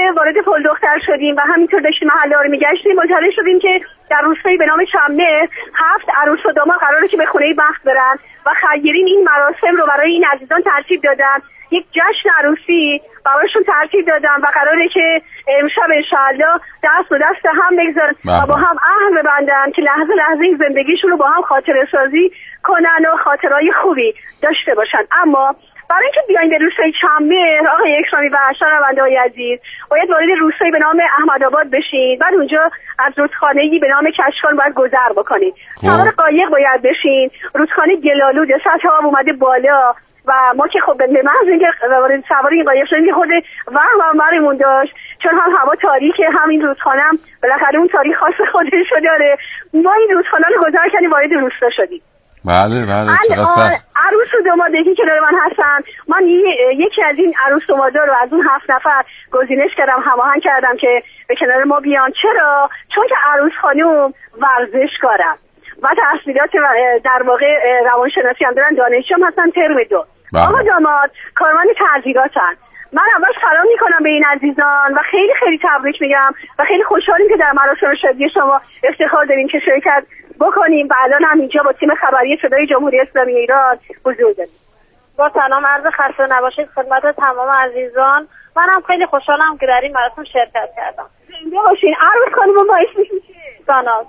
وارد پل دختر شدیم و همینطور داشتیم محله رو میگشتیم متوجه شدیم که در روستایی به نام شمنر 7 عروس و داماد قراره که به خونه بخت برن و خیرین این مراسم رو برای این عزیزان ترتیب دادن. یک جشن عروسی براشون ترتیب دادن و قراره که امشب انشاءالله دست به دست هم بگذارن و با هم عهد ببندن که لحظه لحظه این زندگیشون رو با هم خاطره سازی کنن و خاطرهای خوبی داشته باشن. اما برای اینکه بیاین به روستای چمر آقای اکرامی و شنونده‌های عزیز باید وارد روستایی به نام احمدآباد بشین، بعد اونجا از رودخانه‌ای به نام کشکان باید گذر بکنید، سوار قایق باید بشین، رودخانه گلالود سطح آب اومده بالا و ما که خب به محض اینکه سوار این قایق شدیم خود وهممون داشت، چون هم هوا تاریکه هم این رودخانه هم بالاخره اون تاریخ خاص خودش رو داره. ما این رودخانه رو گذر کردیم وارد روستا شدیم. بله چقدر سخت. عروس و دامادی که کنار من هستن، من یکی از این عروس دامادا رو از اون 7 نفر گزینش کردم، هماهنگ کردم که به کنار ما بیان. چرا؟ چون که عروس خانم ورزشکارن و تحصیلات در واقع روانشناسی هم دارن، دانشجو هم هستن ترم 2. آقا داماد کارمند تعزیراتن. من اول سلام میکنم به این عزیزان و خیلی خیلی تبریک میگم و خیلی خوشحالیم که در مراسم شادی شما افتخار داریم که شرکت بکنیم و الان هم اینجا با تیم خبری صدای جمهوری اسلامی ایران حضور داریم. با سلام عرض خسته نباشید خدمت تمام عزیزان. منم خیلی خوشحالم که در این مراسم شرکت کردم. زنده باشین. عروس خانم با اسمتون چیه؟ ساناز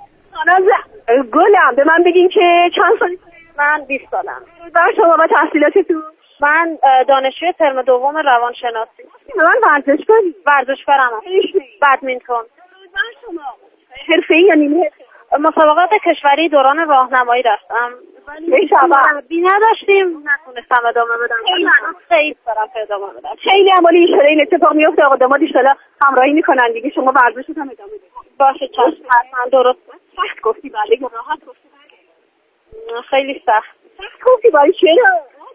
گلم. به من بگین که چند سالی؟ من 20 سالم. و شما با تحصیلاتتون؟ من دانشجوی ترم 2 روانشناسی. من ورزشکارم. بدمینتون. شما حرفه‌ای یا نیمه حرفه‌ای؟ مسابقات کشوری دوران راهنمایی رفتم. بی نداشتیم نتونستم ادامه بدم. خیلی دارم ادامه بدم. خیلی عمالی ایشالا این اتفاق میفته. آقا داماد ایشالا همراهی میکنن دیگه. شما ورزشت هم ادامه بدید. باشه چشم. حتما درست. سخت گفتی بله یا راحت گفتی بله؟ خیلی سخت گفتی بله. چرا؟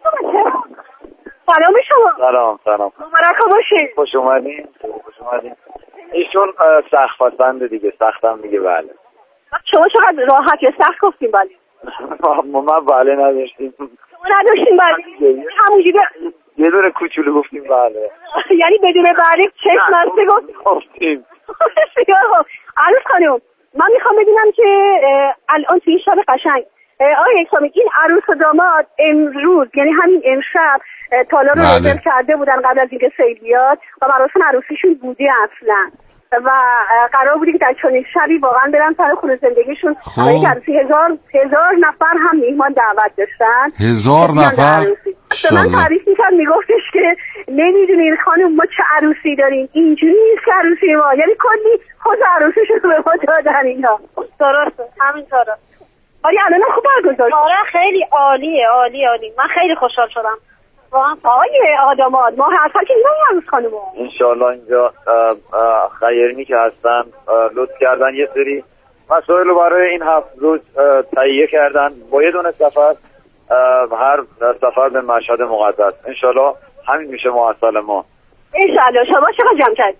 سلام شما. سلام مبارک باشید. خوش اومدین. ایشون سخت پسنده دیگه. سختم دیگه. بله شما چقدر راحت یا سخت گفتیم بله؟ ما بله نداشتیم. شما نداشتیم بله؟ همونجوری یه دونه کوچولو گفتیم بله. یعنی بدون بله چشم نسته گفتیم. عروس خانم من میخوام بدونم که الان توی شب قشنگ آقای اکرامی این عروس و داماد امروز یعنی همین امشب تالا رو رزرو کرده بودن قبل از اینکه سیل بیاد و مراسم عروسیشون بوده اصلا و قرار بودی که در چنین شبی واقعا برن سر خونه زندگیشون. برای عروسی 1000 نفر هم میهمان دعوت داشتن. 1000 نفر. من تعریف میکرد میگفتش که نمیدونین خانم ما چه عروسی داریم، اینجوری نیست که عروسی ما، یعنی کلی خود عروسیشون به ما دادن اینا. درسته همینطوره. ولی الان خوب برگزار. آره خیلی عالیه. من خیلی خوشحال شدم. آقای آدماد ما حرفا که اینا عروس خانوما انشالله اینجا خیرینی که هستن لطف کردن یه سری مسائل رو برای این 7 روز تهیه کردن با یه دونه سفر، هر سفر به مشهد مقدس. انشالله همین میشه محصل ما. انشالله. شما چقدر جمع کردید؟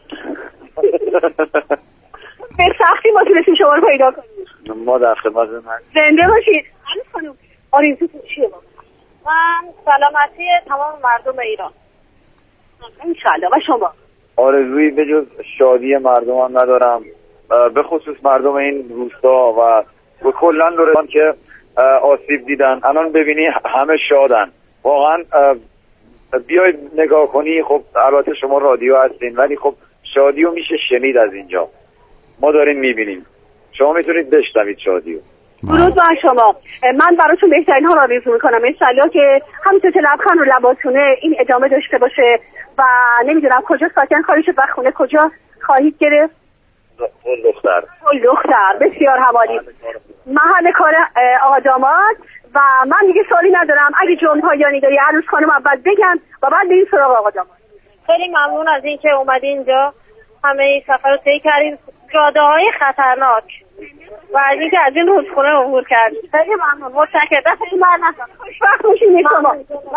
به سختی ما تونستیم شما رو پیدا کنیم. ما در خدمتتون هستیم. زنده باشید. عروس خانم آرزوتون چیه؟ من سلامتی تمام مردم ایران انشالله. و شما؟ آرزویی به جز شادی مردم هم ندارم، به خصوص مردم این روستا و کلا لرستان که آسیب دیدن. الان ببینی همه شادن واقعا. بیاید نگاه کنی. خب البته شما رادیو هستین ولی خب شادیو میشه شنید از اینجا. ما داریم میبینیم. شما میتونید بشنوید شادیو. درود بر شما. من براتون بهترین ها را آرزو میکنم انشالله که همینطور که لبخند رو لباتونه این ادامه داشته باشه و نمیدونم کجا ساکن خواهید شد و خونه کجا خواهید گرفت. دختر بسیار حوالی محل کار آقا داماد. و من دیگه سوالی ندارم. اگه جمله پایانی داری عروس خانم اول بگم و بعد بریم سراغ آقا داماد. خیلی ممنون از اینکه اومدین اینجا، همه این سفر رو طی کردین، جاده‌های خطرناک و از اینکه از این رودخونه عبور کردید. خیلی ممنون. متشکرم. خیلی ممنون. خوشبخت باشید شما.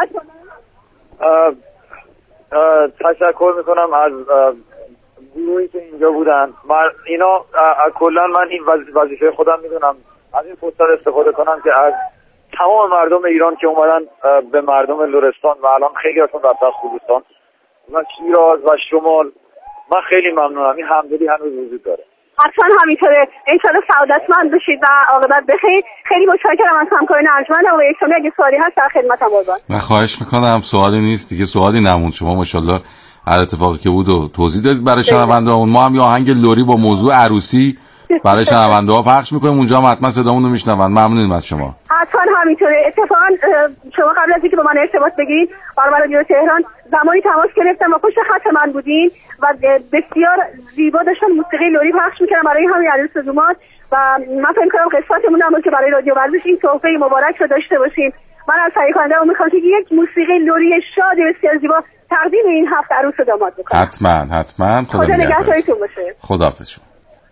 تشکر میکنم از گروهی که اینجا بودن. اینا کلا من این وظیفه خودم میدونم از این فرصت استفاده کنم که از تمام مردم ایران که اومدن به مردم لرستان و الان خیلی هستن رفتن خوزستان و شیراز و شمال من خیلی ممنونم. این همدلی هنوز وجود داره. حتما همینطوره. انشالله سعادتمند بشید و عاقبت بخیر. خیلی متشکرم از همکاران ارجمند. آقای اکرامی اگه سوالی هست در خدمتم قربان. من خواهش میکنم. سوالی نیست دیگه، سوالی نموند. شما ماشاءالله هر اتفاقی که بود و توضیح دادید برای شنونده‌مون. ما هم یه آهنگ لری با موضوع عروسی برای شنونده‌ها پخش میکنیم، اونجا هم حتما صدامون رو میشنون. ممنونیم از شما. حتما همینطوره. اتفاقا شما قبل از اینکه با من ارتباط بگیرید برنامه رادیو تهران زمانی تماس گرفتم و پشت خط من بودین و بسیار زیبا داشتن موسیقی لری پخش میکردن برای همین عروس دومات و من فکر کنم قسمتمون هم بود که برای رادیو ورزش این تحفه مبارک رو داشته باشیم. من از تهیه کننده میخوام که یک موسیقی لری شاد بسیار زیبا تقدیم این هفت عروس و داماد بکنم. حتما. خدا نگهدارتون باشه. خداحافظ شما.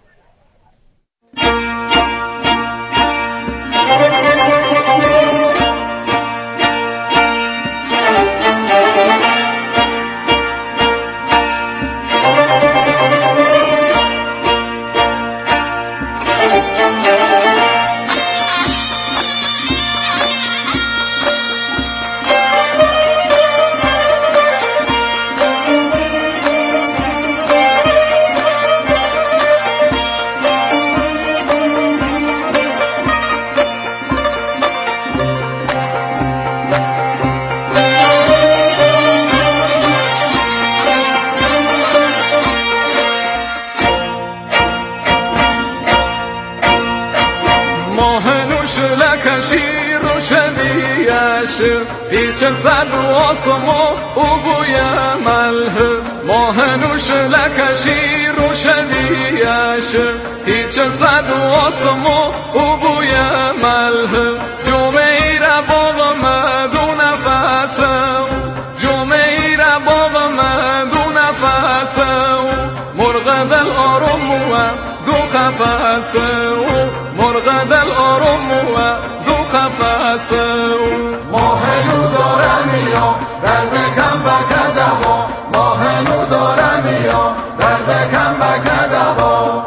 هیچ سر و آسمان او بوی ملح ماه نوش لکشی روشنیش هیچ سر و آسمان او بوی ملح جمعی را باغ مدو نفسم جمعی را باغ مدو نفسم مرغ دل آروم و دو قفسم مرغ دل آروم و دو قفسم ماهنو داره میا درد کم بکده با ماهنو داره میا درد کم بکده با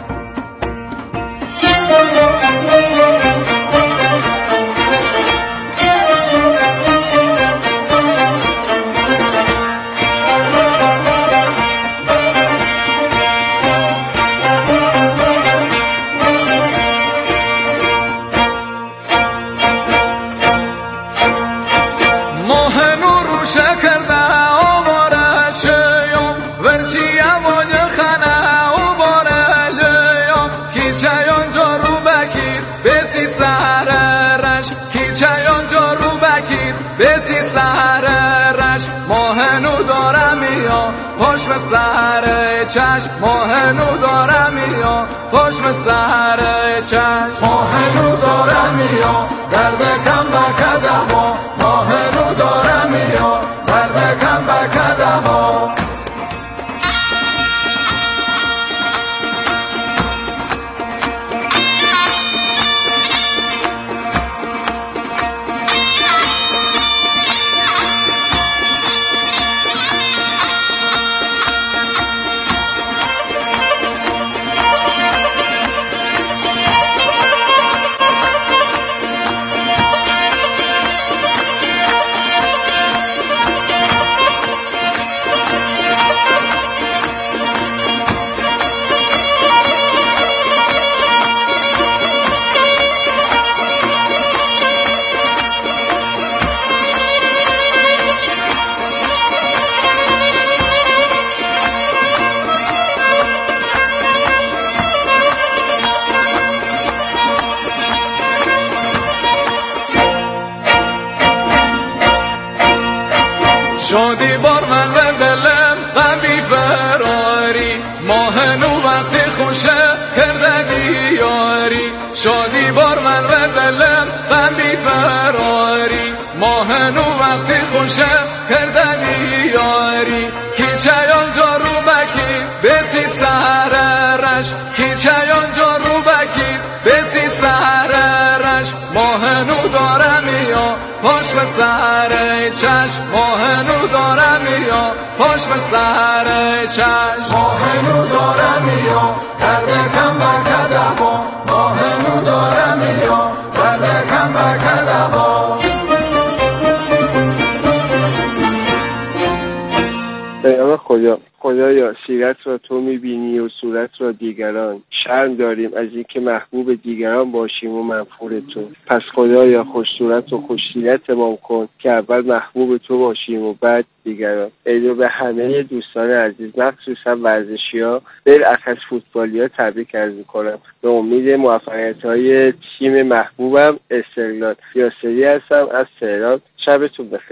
بسی سهرش ماهنو دارم یا پشت سهر چشم ماهنو دارم یا پشت سهر چشم ماهنو دارم یا درد کم بکده با ماهنو دارم یا درد کم بکده با شادی بار من و دلم غمی فراری ماهنو وقتی خوشه کردنی یاری شادی بار من و دلم غمی فراری ماهنو وقتی خوشه کردنی یاری کیچیان جارو بکی بسی سهرش کیچیان جارو بکی بسی سهرش ماهنو دارم یا پشت به سهر چشم ماهنو دارم یا پشت به سهر چشم ماهنو دارم یا درد کم بکده با ماهنو دارم یا درد کم بکده با خدا خدایا سیرت را تو میبینی و صورت را دیگران، شرم داریم از اینکه محبوب دیگران باشیم و منفور تو. پس خدایا خوش صورت و خوش سیرت ما کن که اول محبوب تو باشیم و بعد دیگران. ایدو به همه دوستان عزیز مخصوصا ورزشی‌ها بالعکس از فوتبالی‌ها تبریک عرض می‌کنم. به امید موفقیت‌های تیم محبوبم استقلال. یاسری هستم از تهران. شبتون بخیر.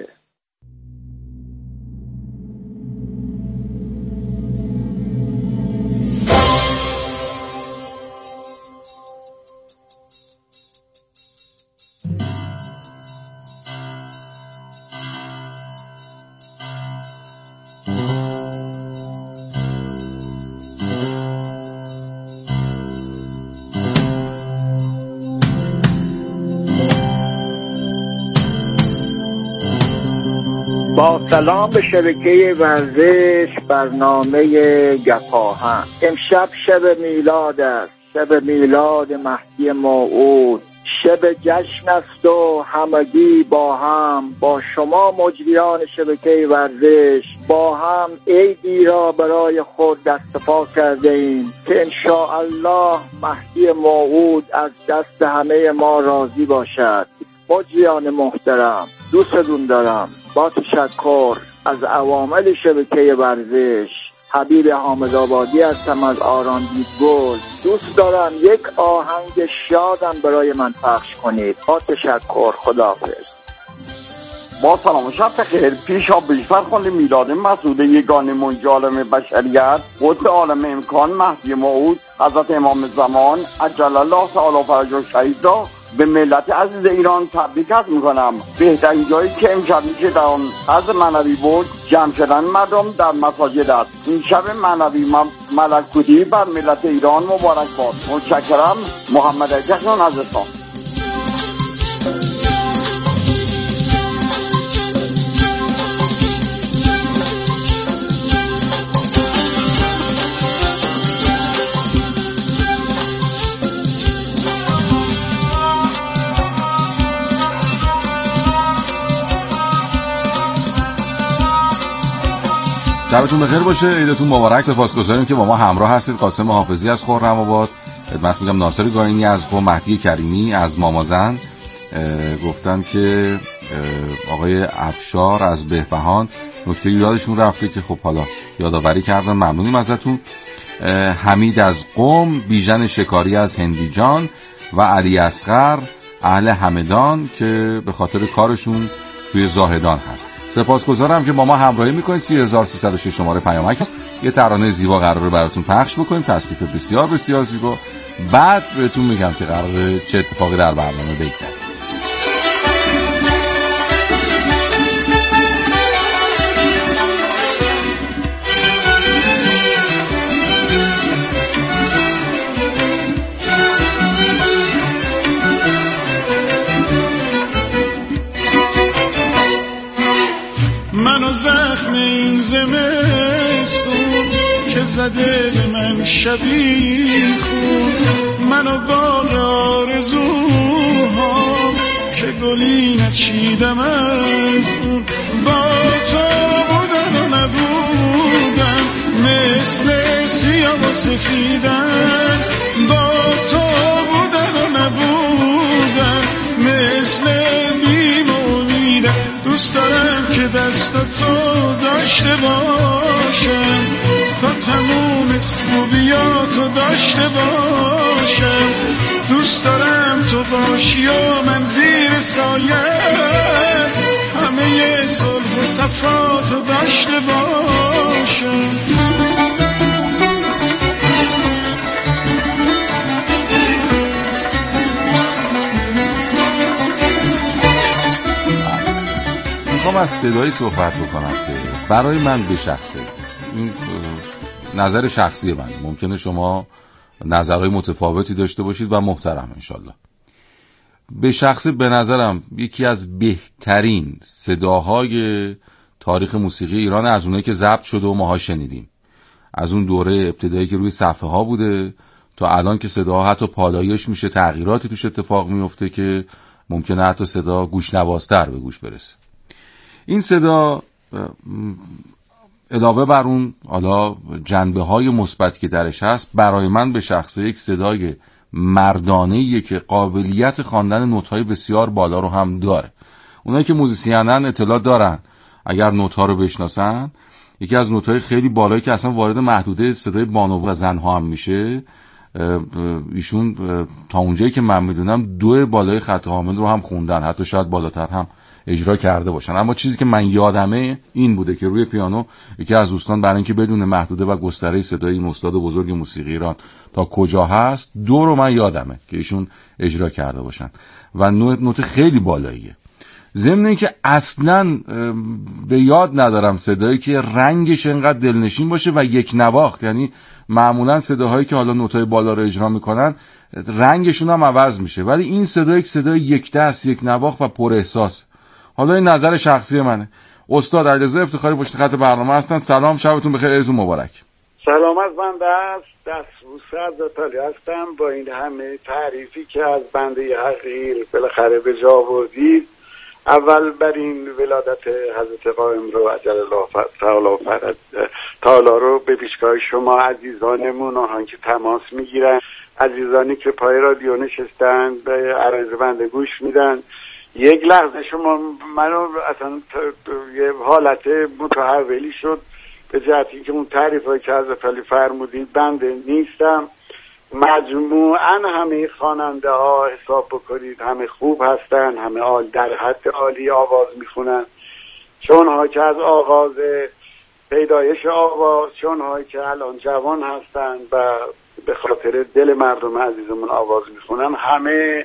با سلام به شبکه ورزش برنامه گپاهن. امشب شب میلاد است، شب میلاد مهدی موعود، شب جشن است و همگی با هم، با شما مجریان شبکه ورزش با هم عیدی را برای خود دست پا کرده ایم که انشاءالله مهدی موعود از دست همه ما راضی باشد. مجریان محترم، دوستتون دارم. با تشکر از عوامل شبکه ورزش، حبیب حامدآبادی هستم از آران دیدگل. دوست دارم یک آهنگ شادم برای من پخش کنید. با تشکر، خداحافظ. با سلام و شب بخیر. پیشا بیشتر خوند میلاد مسعود یگانه منجالم بشریت، قدس عالم امکان مهدی موعود حضرت امام زمان عجل الله تعالی فرجه شهید را به ملت عزیز ایران تبریک میکنم. بهترین جایی که امشب میشه در آن از معنوی بود جمع شدن مردم در مساجد است. این شب معنوی ملکوتی بر ملت ایران مبارک باد. متشکرم. محمد اجاکسون از اسلام. شبتون بخیر باشه، عیدتون مبارک. سپاسگزاریم که با ما همراه هستید. قاسم حافظی از خرم‌آباد، خدمت میگم ناصر گاینی از قم، مهدی کریمی از مامازن گفتن که آقای افشار از بهبهان نکته یادشون رفته که خب حالا یادآوری کردن، ممنونیم ازتون. حمید از قم، بیژن شکاری از هندیجان و علی اصغر اهل همدان که به خاطر کارشون توی زاهدان هست. سپاسگزارم که با ما همراهی میکنید. 3306 شماره پیامک است. یه ترانه زیبا قراره براتون پخش بکنیم، تصنیف بسیار بسیار زیبا. بعد بهتون میگم که قراره چه اتفاقی در برنامه بگذره. منو زخم این زمستون که زده به من شبیخون، منو باغ آرزوها که گلی نچیدم از اون، با تو بودن و نبودن مثل سیاه و سفیدن، با تو بودن و نبودن مثل بیم و امیدن. دوست دارم که دستاتو داشته باشم تا تموم خوبیاتو داشته باشم. دوست دارم تو باشی و من زیر سایه همه صلح و صفاتو داشته باشم. میخوام از صدایی صحبت بکنم که برای من به شخصه، این نظر شخصی من، ممکنه شما نظرهای متفاوتی داشته باشید و محترم انشالله. به شخصه به نظرم یکی از بهترین صداهای تاریخ موسیقی ایران، از اونایی که ضبط شده و ماها شنیدیم، از اون دوره ابتدایی که روی صفحه ها بوده تا الان که صداها حتی پالایش میشه، تغییراتی توش اتفاق میفته که ممکنه حتی صدا گوشنوازتر به گوش برسه. این صدا علاوه بر اون حالا جنبه‌های مثبت که درش هست، برای من به شخصه یک صدای مردانه‌ایه که قابلیت خواندن نوت‌های بسیار بالا رو هم داره. اونایی که موزیسینن اطلاع دارن، اگر نوت‌ها رو بشناسن، یکی از نوت‌های خیلی بالایی که اصلا وارد محدوده صدای بانو و زن‌ها هم میشه، ایشون تا اونجایی که من میدونم 2 بالای خط حامل رو هم خوندن، حتی شاید بالاتر هم اجرا کرده باشن. اما چیزی که من یادمه این بوده که روی پیانو یکی از دوستان برای اینکه بدون محدوده و گستره صدای این استاد بزرگ موسیقی ایران تا کجا هست، 2 رو من یادمه که ایشون اجرا کرده باشن و نوت خیلی بالاییه. ضمن اینکه اصلاً به یاد ندارم صدایی که رنگش انقدر دلنشین باشه و یک نواخت، یعنی معمولاً صداهایی که حالا نوتای بالا رو اجرا میکنن رنگشون هم عوض میشه، ولی این صدا یک صدای یک دست، یک نواخت و پر احساس. حالا این نظر شخصی منه. استاد علیرضا افتخاری پشت خط برنامه هستن. سلام، شبتون بخیر، عیدتون مبارک. سلام از من دست عزتالی هستم. با این همه تعریفی که از بنده حقیر بالاخره به جا آوردید، اول بر این ولادت حضرت قائم رو عجل الله تعالی رو به پیشگاه شما عزیزانمون، آنها که تماس میگیرن، عزیزانی که پای رادیو نشستن به عرض بنده گوش میدن، یک لحظه شما منو اصلا یه حالت متحولی شد به جهتی که اون تعریفایی که حضرت علی فرمودید بنده نیستم. مجموعاً همه خواننده ها حساب بکنید همه خوب هستن، همه در حد عالی آواز میخونن، چون ها که از آغاز پیدایش آواز، چون هایی که الان جوان هستن و به خاطر دل مردم عزیزمون آواز میخونن، همه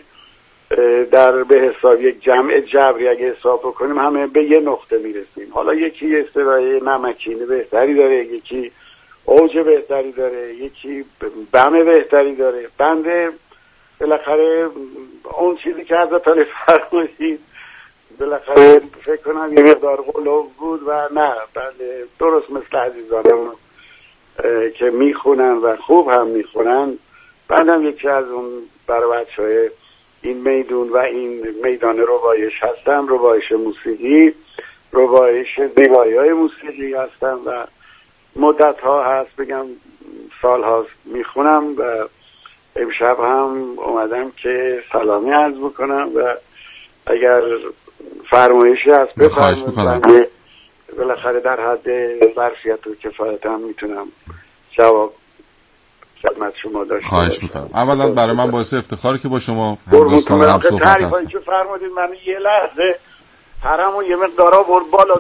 در به حساب یک جمع جبری اگه حساب بکنیم همه به یه نقطه میرسیم. حالا یکی استرای نمکینه بهتری داره، یکی اوج بهتری داره، یکی بم بهتری داره. بنده بالاخره اون چیزی که حضرت علی فرمودید بالاخره فکر کنم یه مقدار غلو بود و نه، بله درست مثل عزیزانمون که میخونن و خوب هم میخونن. بندم یکی از اون برای بچه‌های این میدون و این میدان ربایش هستم، ربایش موسیقی، ربایش زیبایی‌های موسیقی هستم و مدت ها هست، بگم سال هاست میخونم و امشب هم اومدم که سلامی عرض بکنم و اگر فرمایشی هست بفرمایید، بالاخره در حد ظرفیت و کفایتم میتونم جواب خدمت شما داشته باشم. خواهش میکنم. اولا برای من باعث افتخاره که با شما همداستان هم صحبت هستم. تعریفایی که فرمودید من یه لحظه هرمو یه مقدارا برد بالا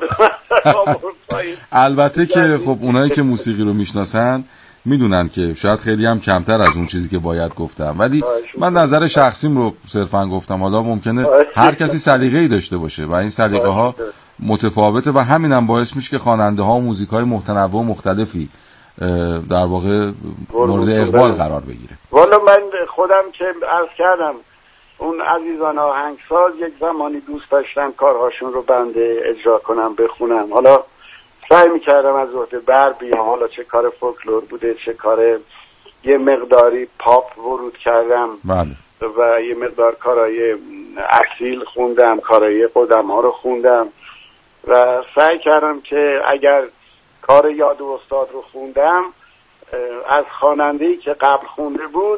البته که خب اونایی که موسیقی رو میشناسن میدونن که شاید خیلی هم کمتر از اون چیزی که باید گفتم، ولی من نظر شخصیم رو صرفا گفتم. حالا ممکنه هر کسی سلیقه‌ای داشته باشه و این سلیقه ها متفاوته و همینم باعث میشه که خواننده ها و موزیکای متنوع و مختلفی در واقع مورد اقبال قرار بگیره. والا من خودم که عرض کردم اون عزیزان آهنگساز یک زمانی دوست داشتم کارهاشون رو بنده اجرا کنم بخونم. حالا سعی میکردم از عهده بر بیام، حالا چه کار فولکلور بوده، چه کار یه مقداری پاپ ورود کردم و یه مقدار کارهای اصیل خوندم، کارهای قدم ها رو خوندم و سعی کردم که اگر کار یاد و استاد رو خوندم از خواننده‌ای که قبل خونده بود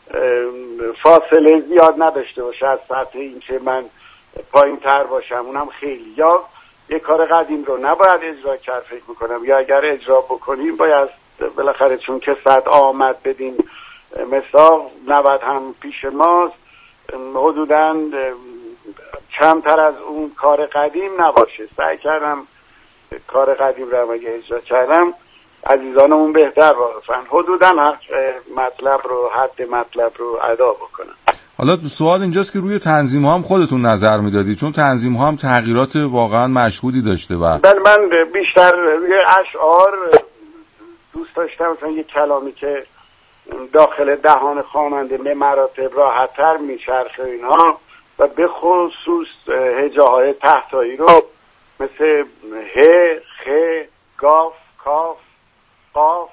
فاصله زیاد نداشته باشه از سطح این که من پایین تر باشم، اونم خیلی. یا یه کار قدیم رو نباید اجرا کرد فکر میکنم، یا اگر اجرا بکنیم باید بالاخره چون که صد آمد بدین مثال 90 هم پیش ماست، حدوداً کمتر از اون کار قدیم نباشه. سعی کردم کار قدیم رو اگه اجرا کردم عزیزانمون بهتر واقفاً حدوداً مطلب رو حد مطلب رو ادا بکنن. حالا سوال اینجاست که روی تنظیم ها هم خودتون نظر میدادید، چون تنظیم ها هم تغییرات واقعا مشهودی داشته و من بیشتر روی اشعار دوست داشتم، مثلا یه کلامی که داخل دهان خواننده به مراتب راحت‌تر میچرخه اینها و به خصوص هجاهای تحتایی رو مثل ه، خ، گاف، کاف، قاف،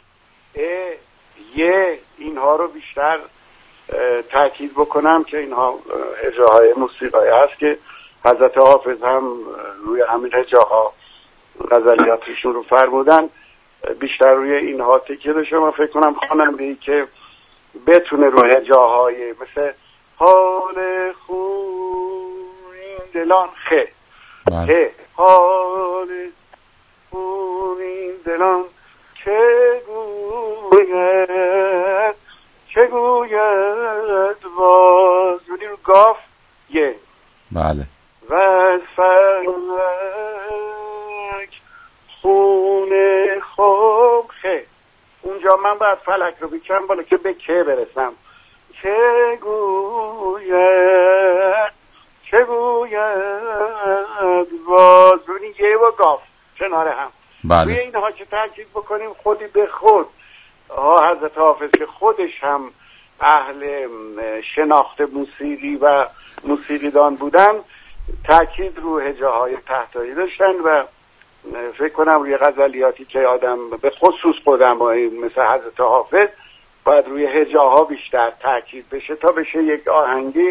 ی، اینها رو بیشتر تاکید بکنم که اینها هجاهای موسیقایی هست که حضرت حافظ هم روی همین هجاها غزلیاتشون رو فرمودن بیشتر روی اینها تکیه داشته. من فکر کنم خواننده‌ای که بتونه روی جاهای مثل حال خون دلان خه حال خون دلان چه گوید باز رو گاف یه بله و فلک خون خمخه. اونجا من باید فلک رو بکنم بالا که به که برسم. چه گوید باز رو یه و گاف کنار هم. بله. روی اینها که تاکید بکنیم خودی به خود حضرت حافظ که خودش هم اهل شناخت موسیقی و موسیقیدان بودن تاکید رو هجاهای تحتایی داشتن و فکر کنم روی غزلیاتی که آدم به خصوص خودم مثل حضرت حافظ باید روی هجاها بیشتر تاکید بشه تا بشه یک آهنگی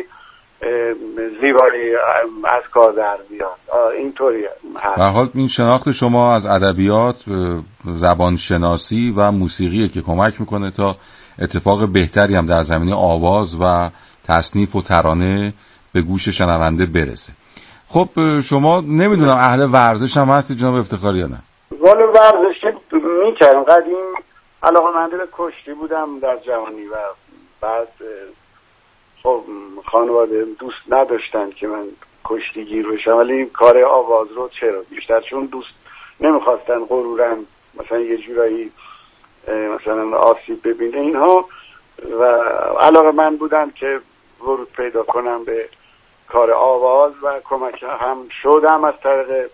زیبایی از کار در بیاد. اینطوری هست. به هر حال این شناخت شما از ادبیات، زبان شناسی و موسیقی که کمک میکنه تا اتفاق بهتری هم در زمینه آواز و تصنیف و ترانه به گوش شنونده برسه. خب شما نمیدونم اهل ورزش هم هستی جناب افتخاری یا نه؟ والا ورزش میکردم قدیم، علاقه‌مند به کشتی بودم در جوانی و بعد خب خانواده دوست نداشتن که من کشتیگیر بشم، ولی کار آواز رو چرا بیشتر چون دوست نمیخواستن غرورم مثلا یه جورایی مثلا آسیب ببینه اینها و علاقه من بودن که ورود پیدا کنم به کار آواز و کمک هم شدم از طریق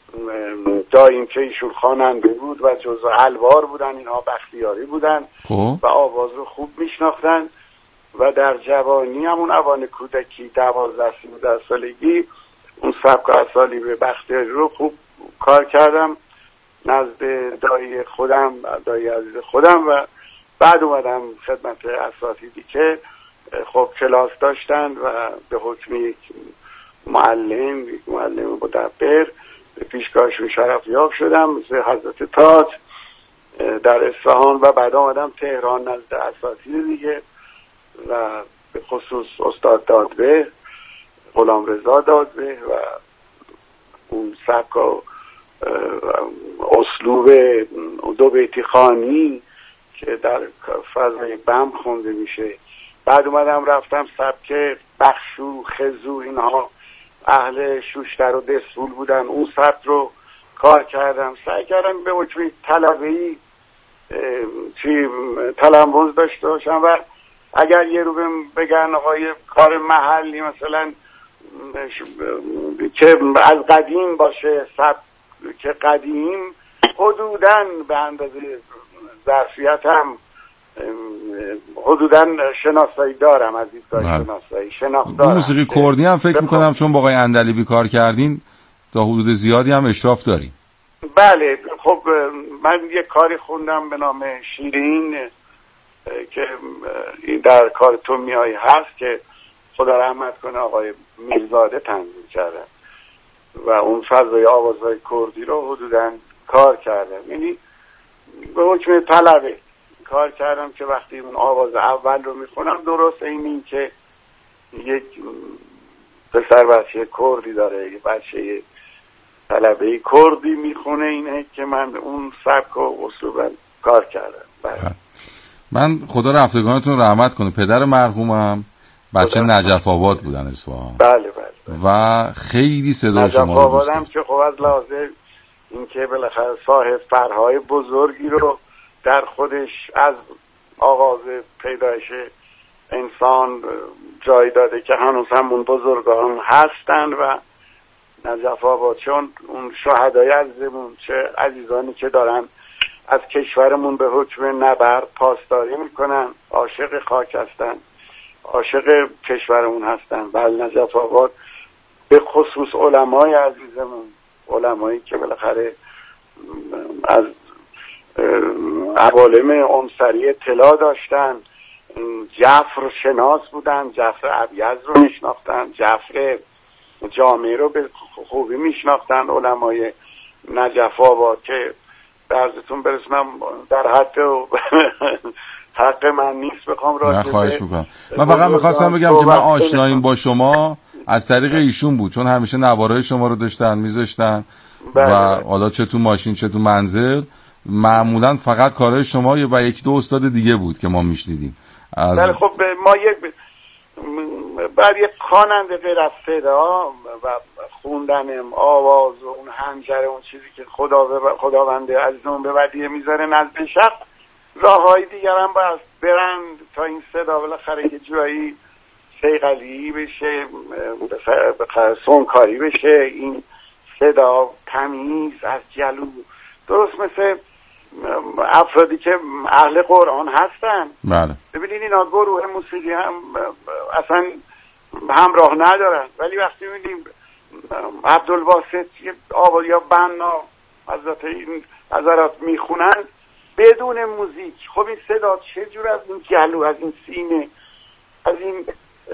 دایم که ایشون خواننده بود و جزو الوار بودن، اینها بختیاری بودن و آواز رو خوب میشناختن و در جوانی همون اوان کودکی 12-13 سالگی اون سبک اصالی به بختیاری رو خوب کار کردم نزد دایی خودم، دایی عزیز خودم و بعد اومدم خدمت اساتیدی که خب کلاس داشتن و به حکم یک معلم مدبر به پیشگاهشون شرف یاب شدم مثل حضرت تاج در اصفهان و بعد آمدم تهران نزد اساتید دیگه و به خصوص استاد دادبه، غلامرضا دادبه و اون سبک و اسلوب دو بیتی خوانی که در فضای بم خونده میشه. بعد اومدم رفتم سبک بخشو خزو، اینها اهل شوشتر و دسفول بودن، اون سبک رو کار کردم، سعی کردم به حکم طلبه‌ای تلمبوز داشته باشم و اگر یه رو بگن آقای کار محلی مثلا که از قدیم باشه سبک که قدیم حدوداً به اندازه ظرفیت هم حدوداً شناسایی دارم، از دیدگاه شناسایی شناخت دارم. موسیقی کردی هم فکر میکنم چون با آقای اندلیبی کار کردین تا حدود زیادی هم اشراف داریم. بله خب من یه کاری خوندم به نام شیرین که در کار تو میایی هست که خدا رحمت کنه آقای میرزاده تنظیم کردن و اون فضای آوازهای کردی رو حدوداً کار کردم، یعنی به حکم طلبه کار کردم که وقتی اون آواز اول رو میخونم درست این که یک پسر بچه کردی داره، یه بچه طلبه کردی میخونه، اینه که من اون سبک و اسلوب کار کردم. بله. من خدا رفتگانتون رحمت کنه، پدر مرحومم بچه نجف آباد بودن اصفهان. بله و خیلی صدا شما رو دوست داشتم که خب از لحاظه این که بالاخره صاحب فرهای بزرگی رو در خودش از آغاز پیدایش انسان جای داده که هنوز همون بزرگان هستن و نجف آباد چون اون شهدای عزیزمون چه عزیزانی که دارن از کشورمون به حکم نبرد پاسداری میکنن، عاشق خاک هستن، عاشق کشورمون هستن. بله نجف آباد به خصوص علمای عزیزمون، علمایی که بالاخره از عوالم عنصری اطلاع داشتن، جعفر شناس بودن، جعفر ابیض رو میشناختن، جعفر جامعه رو به خوبی میشناختن، علمای نجف آباد که درزتون برسونم در حد حق من نیست بخوام نه خواهش میکنم. من فقط میخواستم بگم که من آشناییم با شما از طریق ایشون بود، چون همیشه نوارای شما رو داشتن میذاشتن و حالا چه تو ماشین چه تو منزل معمولا فقط کارهای شما و یک دو استاد دیگه بود که ما میشنیدیم. بله خب ما بعد یک خواننده غیر از صدا و خوندن آواز و اون حنجره اون چیزی که خداوند عزیزمون به ودیعه میذاره نزد شخص، راههای دیگر هم باید برن تا این صدا بالاخره یه جایی صیقلی بشه، سونکاری بشه، این صدا تمیز از جلو، درست مثل افرادی که اهل قرآن هستن. بله. ببینید اینا گروه موسیقی هم اصلا همراه ندارن، ولی وقتی میبینیم عبدالباسط آواز یا بنا حضرات میخونن بدون موزیک، خب این صدا چه جور از این گلو، از این سینه، از این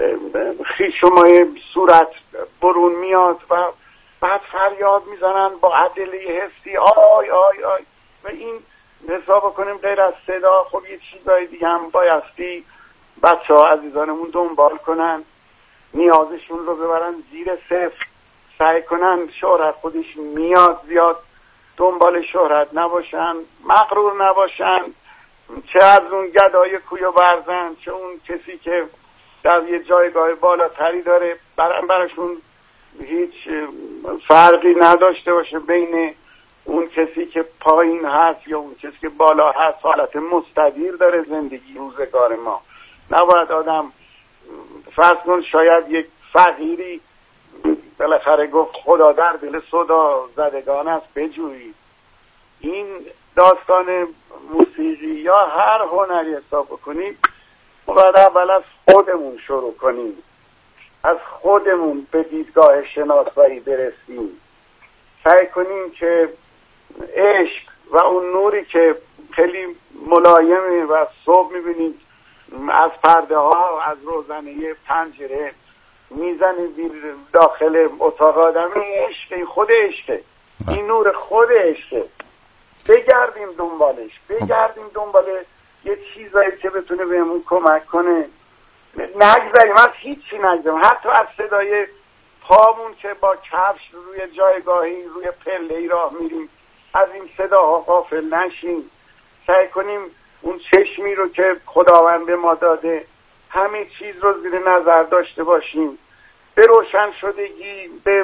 خیشمای صورت برون میاد و بعد فریاد میزنن با عدله حسی آی آی آی و این حساب کنیم غیر از صدا خب یه چیزای دیگه هم بایستی بچه ها عزیزانمون دنبال کنن، نیازشون رو ببرن زیر صفر، سعی کنن شهرت خودش میاد زیاد دنبال شهرت نباشن، مغرور نباشن، چه از اون گدای کوی و برزن چه اون کسی که در یه جایگاه بالاتری داره براشون هیچ فرقی نداشته باشه بین اون کسی که پایین هست یا اون کسی که بالا هست، حالت مستدیر داره زندگی روزگار ما. نباید آدم فرض کن شاید یک فقیری بالاخره گفت خدا در دل صدا زدگان است بجویید. این داستان موسیقی یا هر هنری حساب بکنید ما باید اول از خودمون شروع کنیم، از خودمون به دیدگاه شناسایی برسیم، سعی کنیم که عشق و اون نوری که خیلی ملایمه و صبح میبینید از پرده ها از روزنه پنجره میزنه داخل اتاق آدم، این عشق، خود عشقه، این نور خود عشقه. بگردیم دنبالش، بگردیم دنبال یه چیزایی که بتونه بهمون کمک کنه، نگذاریم از هیچی نگذاریم، حتی از صدای پامون که با کفش روی جایگاهی روی پله‌ای راه میریم از این صداها غافل نشیم، سعی کنیم اون چشمی رو که خداوند ما داده همه چیز رو زیر نظر داشته باشیم، به روشن شدگی، به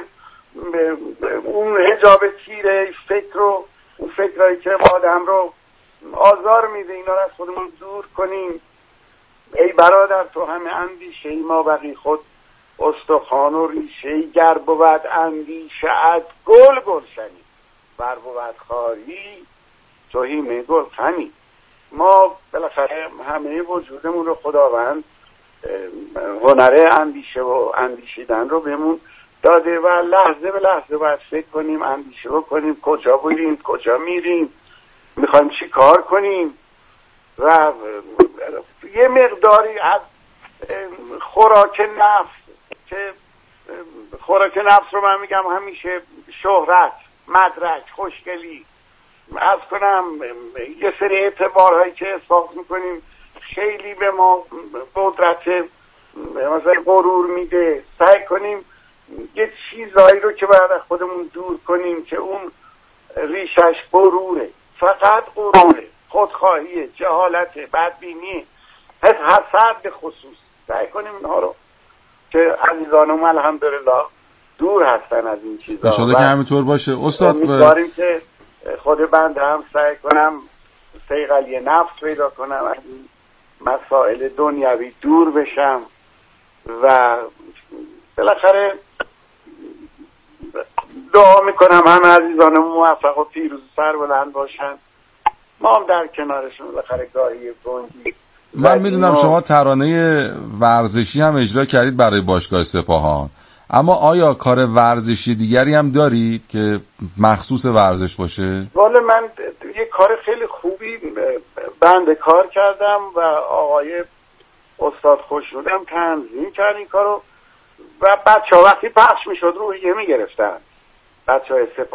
اون حجاب تیره فکر رو، اون فکرهایی که آدم رو آزار میده اینا رو از خودمون دور کنیم. ای برادر تو همه اندیشه ای ما بقی خود استخوان و ریشه ای گر بود اندیشه ات گل گلشنی بر بود خاری توهی گل خنی. ما بالاخره همه وجودمون رو خداوند هنر اندیشه و اندیشیدن رو بهمون داده و لحظه به لحظه باید فکر کنیم، اندیشه بکنیم، کجا بودیم، کجا میریم، میخوایم چی کار کنیم و یه مقداری از خوراک نفس، که خوراک نفس رو من میگم همیشه شهرت، مدرک، خوشگلی، از کنم یه سری اعتبارهایی که احساس میکنیم خیلی به ما قدرت مثلا غرور میده، سعی کنیم یه چیزایی رو که باید خودمون دور کنیم که اون ریشش غروره، فقط غروره، خودخواهیه، جهالت، بدبینی، حسد به خصوص. سعی کنیم اینها رو که عزیزانم الحمدلله دور هستن از این چیزا. انشالله که همینطور باشه. استاد امیدواریم که خود بنده هم سعی کنم صیقلی نفس پیدا کنم، از این مسائل دنیوی دور بشم و بالاخره دعا میکنم همه عزیزانم موفق و پیروز سربلند باشن، ما هم در کنارشون بالاخره گاهی گنگی. من میدونم شما ترانه ورزشی هم اجرا کردید برای باشگاه سپاهان، اما آیا کار ورزشی دیگری هم دارید که مخصوص ورزش باشه؟ والا من یه کار خیلی خوبی بنده کار کردم و آقای استاد خوشنودم تنظیم کرد این کارو و بچه ها وقتی پخش میشد روحیه میگرفتن، بچه های سپاهان